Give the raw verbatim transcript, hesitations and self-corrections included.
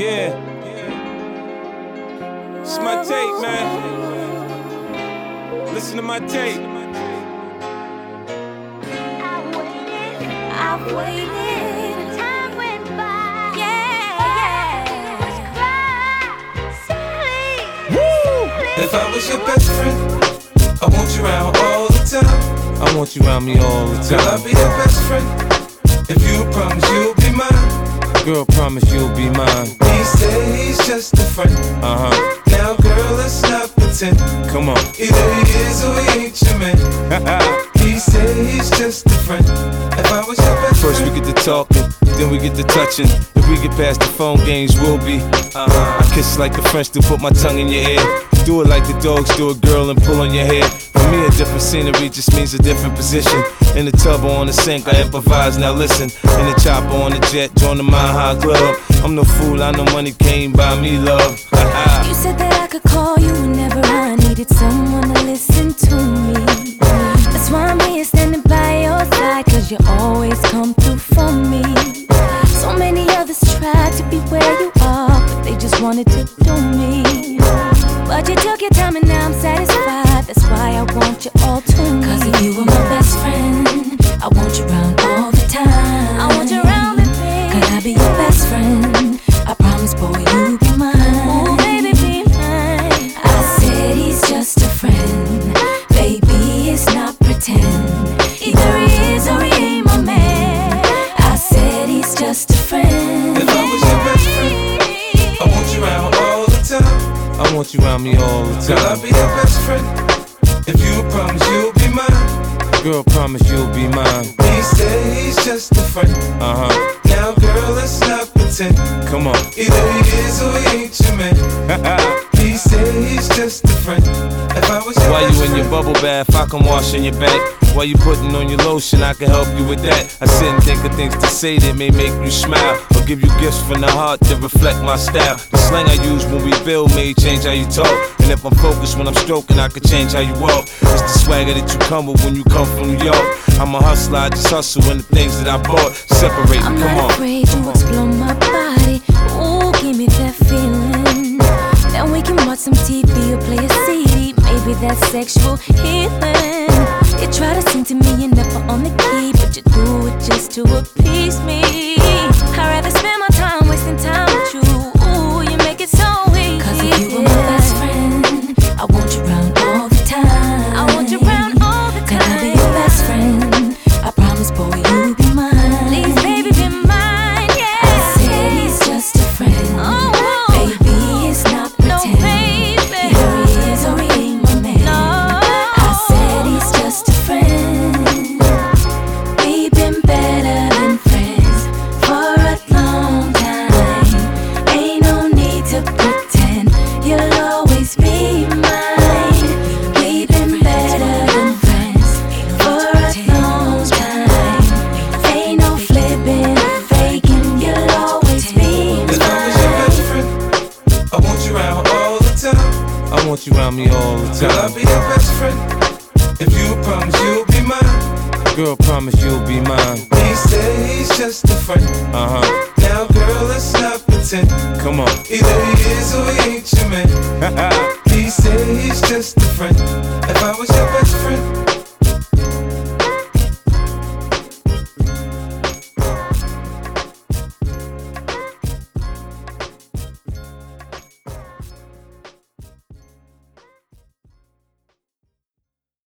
Yeah. It's my tape, man. Listen to my tape. I've waited, time went by. Yeah, yeah. Silly, silly. If I was your best friend, I want you around all the time. I want you around me all the time. Girl, I'll be your best friend. If you promise you'll be mine. Girl, promise you'll be mine. He said he's just a friend. Uh-huh. Now, girl, let's not pretend. Come on. Either he is or he ain't your man. He said he's just a friend. If I was your best First friend. we get to talking, then we get to touching. If we get past the phone games, we'll be. Uh-huh. I kiss like the French to put my tongue in your ear. Do it like the dogs do a girl and pull on your hair. For me, a different scenery just means a different position. In the tub or on the sink, I improvise, now listen. In the chopper on the jet, join the Mile High Club. I'm no fool, I know money came by me, love. You said that I could call you whenever I needed someone to listen to me. That's why I'm here standing by your side, cause you always come through for me. So many others tried to be where you are, but they just wanted to do me. But you took your time and now I'm satisfied. That's why I want you all to me. Cause if you were my best friend, I want you around all the time. I want you around the thing. Could I be your best friend? I promise, boy, you be mine. Oh, baby, be mine. I said he's just a friend. Baby, it's not pretend. Either he is or he ain't my man. I said he's just a friend. If I was your best friend, I want you around all the time. I want you around me all the Girl, I'll time. be your best friend. If you promise you'll be mine. Girl, promise you'll be mine. He said he's just a friend. Uh-huh. Now, girl, let's not pretend. Come on. Either he is or he ain't your man. He said he's just a friend. If I was your While best you in your friend. bubble bath, I can wash in your back. While you putting on your lotion, I can help you with that. I sit and think of things to say that may make you smile, or give you gifts from the heart that reflect my style. The slang I use when we build may change how you talk, and if I'm focused when I'm stroking, I can change how you walk. It's the swagger that you come with when you come from New York. I'm a hustler, I just hustle in the things that I bought. Separate, I'm come not on. afraid to explore my body. Ooh, give me that feeling. Then we can watch some T V or play a C D. Maybe that's sexual healing. You try to sing to me, you're never on the key, but you do it just to appease me. I'd rather spend my time wasting time with you. Ooh, you make it so easy. Cause if you were my best friend, I want you around all the time. I want you around all the time. Can I be your best friend? I promise, boy, you'll be mine. Please, baby, be mine, yeah. I said he's just a friend. Oh, baby, it's not pretend. No, baby. Either he is or he ain't my man. No. I said he's just a friend. We've been better than friends for a long time. Ain't no need to pretend. You'll always be mine. We've been better than friends for a long time. Ain't no flipping, faking. You'll always be If I was your best mine. friend, I want you around all the time. I want you around me all the Girl, I'll time. be your best friend. If you promise you'll be mine. Girl, promise you'll be mine. He said he's just a friend. Uh-huh. Now, girl, let's not pretend. Come on. Either he is or he ain't your man. He said he's just a friend. If I was your best